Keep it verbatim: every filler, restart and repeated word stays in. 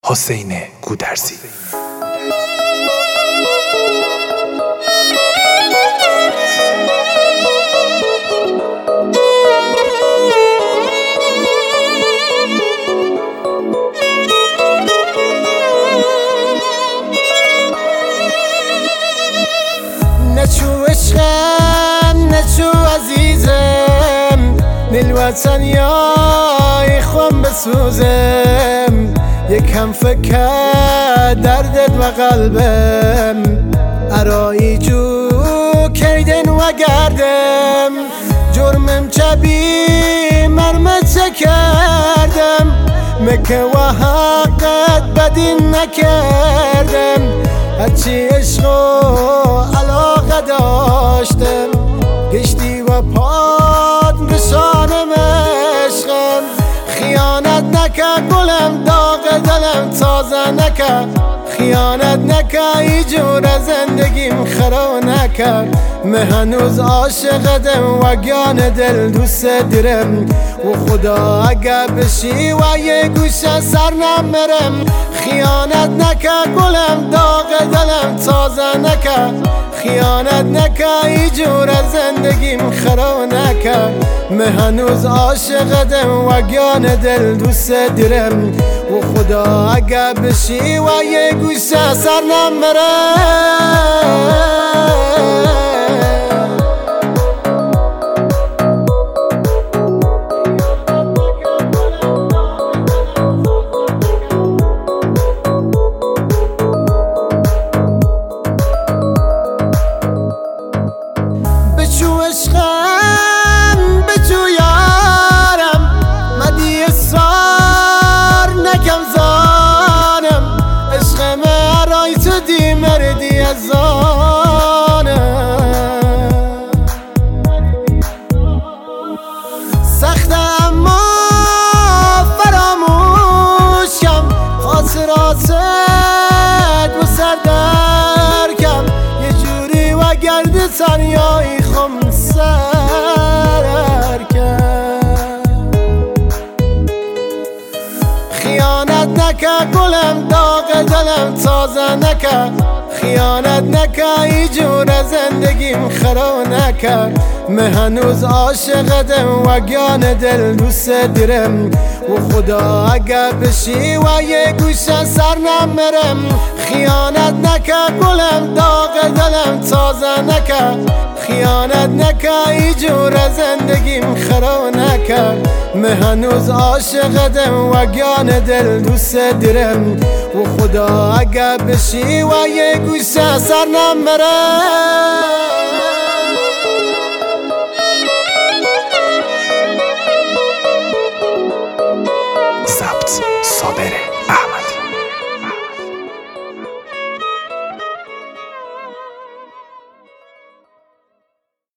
حسین گودرزی. نچو عشقم نچو عزیزم دل وطن یای خون بسوزم یکم فکر دردت و قلبم ارایی جو کردن و گردم جرمم چبی مرمت کردم مکه و حقت بدین نکردم هرچی عشق و علاقه داشتم گشتی و پاد بشانم عشقم خیانت نکه گلم داغ دلم تازه نکه خیانت نکه ای جور زندگیم خراب نکرد من هنوز عاشقتم و گان دل دوست دیرم و خدا اگه بشی و یه گوشه سر نمرم خیانت نکه گلم داغ دلم تازه نکه خیانت نکه ای جور زندگیم خراب نکرد من هنوز عاشقتم و گان دل دوست دیرم و خدا اگه بشی و یه گوشه سر نمرم عشقم بجو یارم مدی اصرار نکم زانم عشقم ارای تو دی مردی از آنم سخت اما فراموش کم خاطراتت و سردر کم یه جوری و گرد تنیایی خم سر کرد خیانت نکه گلم داغ دلم تازه نکه خیانت نکه ای جور زندگیم خراب نکرد من هنوز عاشقتم و گان دل دوست دیرم و خدا اگه بشی و یه گوشه سر نمرم خیانت نکه گلم داغ دلم تازه نکه خیانت نکه ای جور زندگیم خراب نکرد من هنوز عاشقتم و گان دل دوست دیرم و خدا اگه بشی و یه گوشه سر نمرم